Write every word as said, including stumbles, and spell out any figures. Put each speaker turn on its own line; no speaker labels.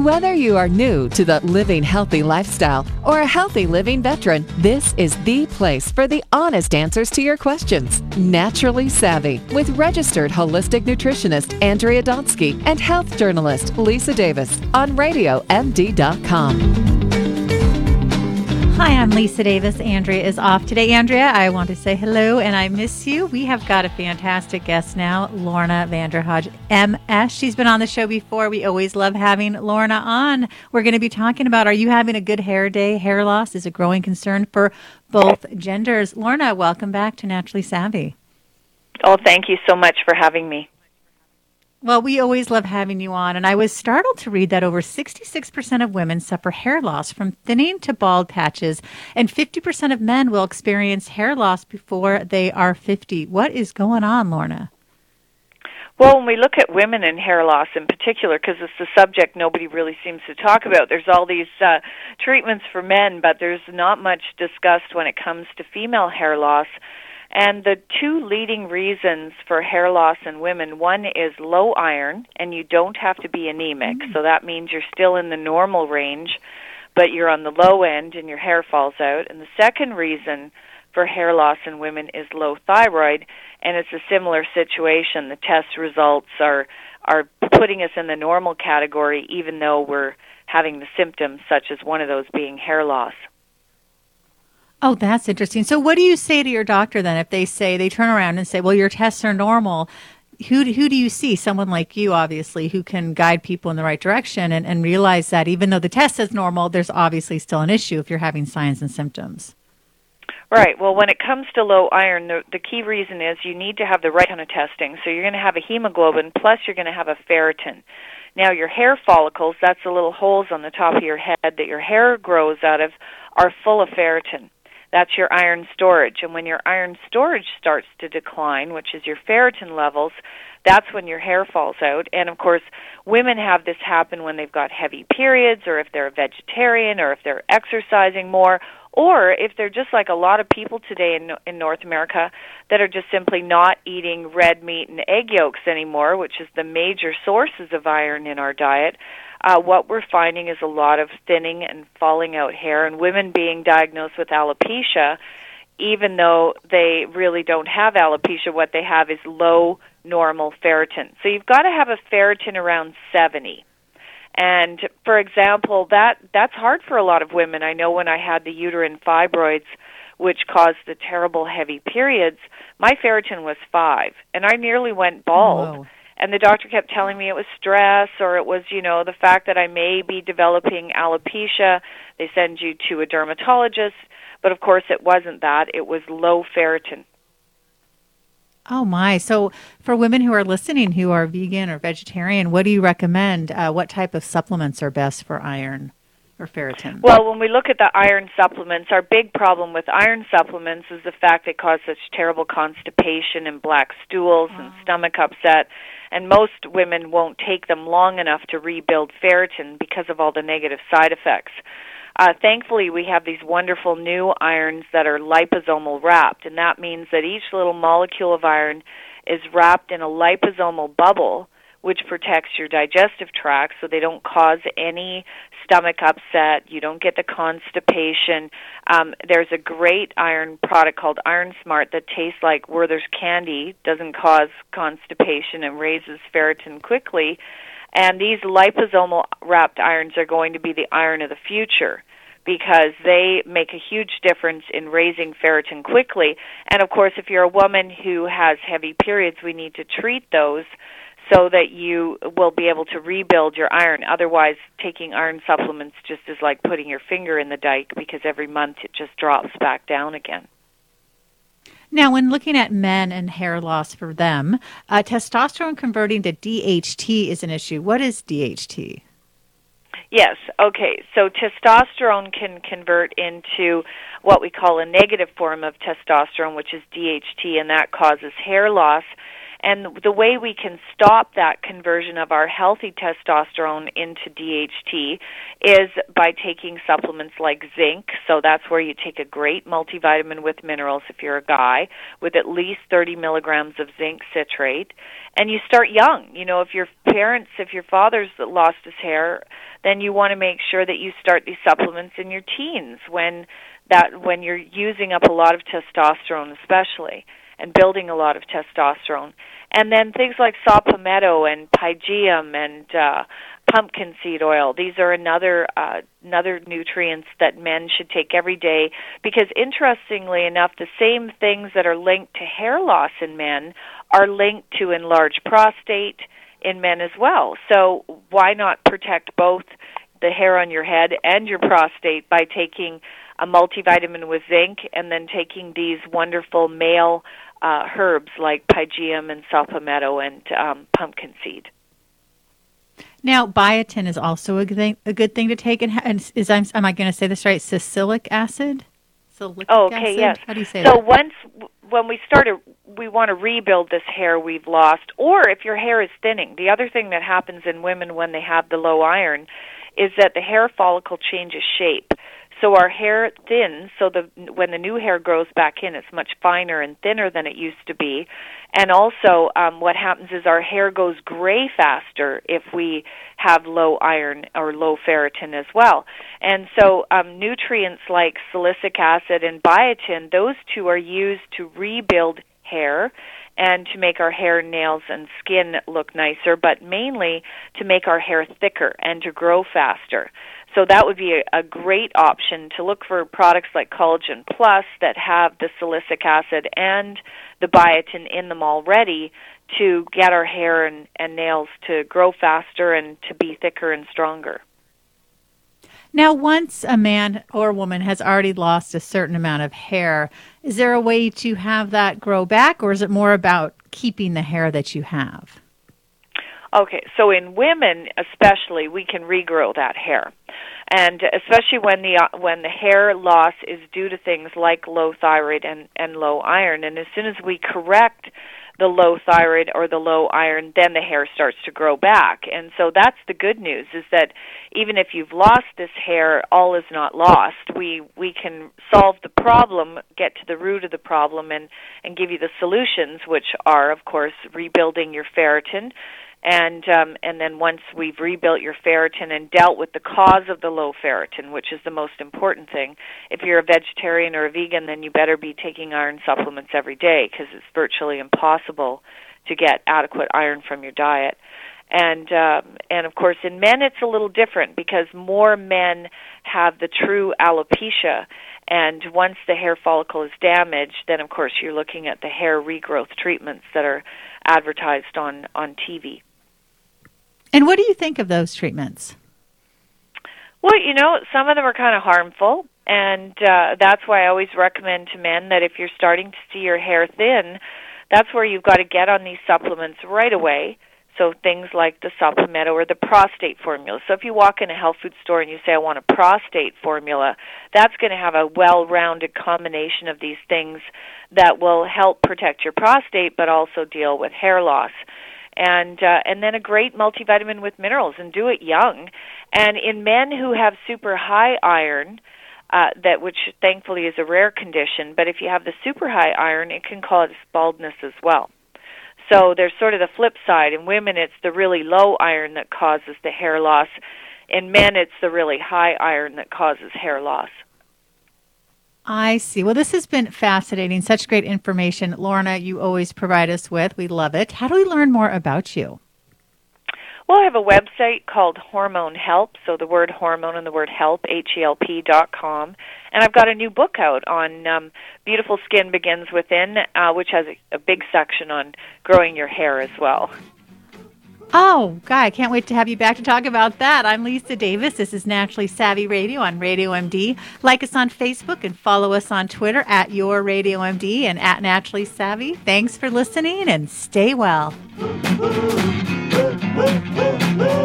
Whether you are new to the living healthy lifestyle or a healthy living veteran, this is the place for the honest answers to your questions. Naturally Savvy with registered holistic nutritionist Andrea Donsky and health journalist Lisa Davis on radio m d dot com.
Hi, I'm Lisa Davis. Andrea is off today. Andrea, I want to say hello and I miss you. We have got a fantastic guest now, Lorna Vanderhaage, M S. She's been on the show before. We always love having Lorna on. We're going to be talking about, are you having a good hair day? Hair loss is a growing concern for both genders. Lorna, welcome back to Naturally Savvy.
Oh, thank you so much for having me.
Well, we always love having you on, and I was startled to read that over sixty-six percent of women suffer hair loss from thinning to bald patches, and fifty percent of men will experience hair loss before they are fifty. What is going on, Lorna?
Well, when we look at women and hair loss in particular, because it's the subject nobody really seems to talk about, there's all these uh, treatments for men, but there's not much discussed when it comes to female hair loss. And the two leading reasons for hair loss in women, one is low iron, and you don't have to be anemic. Mm. So that means you're still in the normal range, but you're on the low end and your hair falls out. And the second reason for hair loss in women is low thyroid, and it's a similar situation. The test results are are putting us in the normal category, even though we're having the symptoms, such as one of those being hair loss.
Oh, that's interesting. So what do you say to your doctor then if they say, they turn around and say, well, your tests are normal? Who, who do you see? Someone like you, obviously, who can guide people in the right direction and, and realize that even though the test says normal, there's obviously still an issue if you're having signs and symptoms.
Right. Well, when it comes to low iron, the, the key reason is you need to have the right kind of testing. So you're going to have a hemoglobin, plus you're going to have a ferritin. Now, your hair follicles, that's the little holes on the top of your head that your hair grows out of, are full of ferritin. That's your iron storage. And when your iron storage starts to decline, which is your ferritin levels, that's when your hair falls out. And, of course, women have this happen when they've got heavy periods, or if they're a vegetarian, or if they're exercising more, or if they're just like a lot of people today in, in North America that are just simply not eating red meat and egg yolks anymore, which is the major sources of iron in our diet. Uh, what we're finding is a lot of thinning and falling out hair, and women being diagnosed with alopecia, even though they really don't have alopecia, what they have is low normal ferritin. So you've got to have a ferritin around seventy. And, for example, that that's hard for a lot of women. I know when I had the uterine fibroids, which caused the terrible heavy periods, my ferritin was five, and I nearly went bald. Whoa. And the doctor kept telling me it was stress, or it was, you know, the fact that I may be developing alopecia. They send you to a dermatologist. But, of course, it wasn't that. It was low ferritin.
Oh, my. So for women who are listening who are vegan or vegetarian, what do you recommend? Uh, what type of supplements are best for iron or ferritin?
Well, when we look at the iron supplements, our big problem with iron supplements is the fact they cause such terrible constipation and black stools oh. and stomach upset. And most women won't take them long enough to rebuild ferritin because of all the negative side effects. Uh, thankfully, we have these wonderful new irons that are liposomal wrapped, and that means that each little molecule of iron is wrapped in a liposomal bubble, which protects your digestive tract so they don't cause any stomach upset. You don't get the constipation. Um, there's a great iron product called Iron Smart that tastes like Werther's candy, doesn't cause constipation, and raises ferritin quickly. And these liposomal wrapped irons are going to be the iron of the future because they make a huge difference in raising ferritin quickly. And, of course, if you're a woman who has heavy periods, we need to treat those so that you will be able to rebuild your iron. Otherwise, taking iron supplements just is like putting your finger in the dike because every month it just drops back down again.
Now, when looking at men and hair loss for them, uh, testosterone converting to D H T is an issue. What is D H T?
Yes, okay. So testosterone can convert into what we call a negative form of testosterone, which is D H T, and that causes hair loss. And the way we can stop that conversion of our healthy testosterone into D H T is by taking supplements like zinc. So that's where you take a great multivitamin with minerals if you're a guy, with at least thirty milligrams of zinc citrate. And you start young. You know, if your parents, if your father's lost his hair, then you want to make sure that you start these supplements in your teens when that when you're using up a lot of testosterone especially, and building a lot of testosterone. And then things like saw palmetto and pygeum and uh, pumpkin seed oil. These are another uh, another nutrients that men should take every day because, interestingly enough, the same things that are linked to hair loss in men are linked to enlarged prostate in men as well. So why not protect both the hair on your head and your prostate by taking a multivitamin with zinc and then taking these wonderful male uh, herbs like pygeum and saw palmetto and um, pumpkin seed.
Now, biotin is also a good thing, a good thing to take. And, and is I'm, am I going to say this right? Salicylic acid? Salicylic
oh, okay,
acid?
yes.
How do you say
so
that?
So once when we start, a, we want to rebuild this hair we've lost, or if your hair is thinning. The other thing that happens in women when they have the low iron is that the hair follicle changes shape. So our hair thins, so the when the new hair grows back in, it's much finer and thinner than it used to be. And also um, what happens is our hair goes gray faster if we have low iron or low ferritin as well. And so um, nutrients like salicylic acid and biotin, those two are used to rebuild hair and to make our hair, nails, and skin look nicer, but mainly to make our hair thicker and to grow faster. So that would be a, a great option to look for products like Collagen Plus that have the salicylic acid and the biotin in them already to get our hair and, and nails to grow faster and to be thicker and stronger.
Now, once a man or woman has already lost a certain amount of hair, is there a way to have that grow back, or is it more about keeping the hair that you have?
Okay, so in women especially, we can regrow that hair. And especially when the uh, when the hair loss is due to things like low thyroid and, and low iron. And as soon as we correct the low thyroid or the low iron, then the hair starts to grow back. And so that's the good news, is that even if you've lost this hair, all is not lost. We we can solve the problem, get to the root of the problem, and, and give you the solutions, which are, of course, rebuilding your ferritin. And um, and then once we've rebuilt your ferritin and dealt with the cause of the low ferritin, which is the most important thing, if you're a vegetarian or a vegan, then you better be taking iron supplements every day because it's virtually impossible to get adequate iron from your diet. And um, and of course, in men, it's a little different because more men have the true alopecia. And once the hair follicle is damaged, then of course you're looking at the hair regrowth treatments that are advertised on, on T V.
And what do you think of those treatments?
Well, you know, some of them are kind of harmful, and uh, that's why I always recommend to men that if you're starting to see your hair thin, that's where you've got to get on these supplements right away. So things like the saw palmetto or the prostate formula. So if you walk in a health food store and you say, I want a prostate formula, that's going to have a well-rounded combination of these things that will help protect your prostate but also deal with hair loss. And uh, and then a great multivitamin with minerals, and do it young. And in men who have super high iron, uh, that which thankfully is a rare condition, but if you have the super high iron, it can cause baldness as well. So there's sort of the flip side. In women, it's the really low iron that causes the hair loss. In men, it's the really high iron that causes hair loss.
I see. Well, this has been fascinating. Such great information. Lorna, you always provide us with. We love it. How do we learn more about you?
Well, I have a website called Hormone Help, so the word hormone and the word help, H E L P dot com. And I've got a new book out on um, Beautiful Skin Begins Within, uh, which has a, a big section on growing your hair as well.
Oh, Guy, I can't wait to have you back to talk about that. I'm Lisa Davis. This is Naturally Savvy Radio on Radio M D. Like us on Facebook and follow us on Twitter at Your Radio M D and at Naturally Savvy. Thanks for listening and stay well.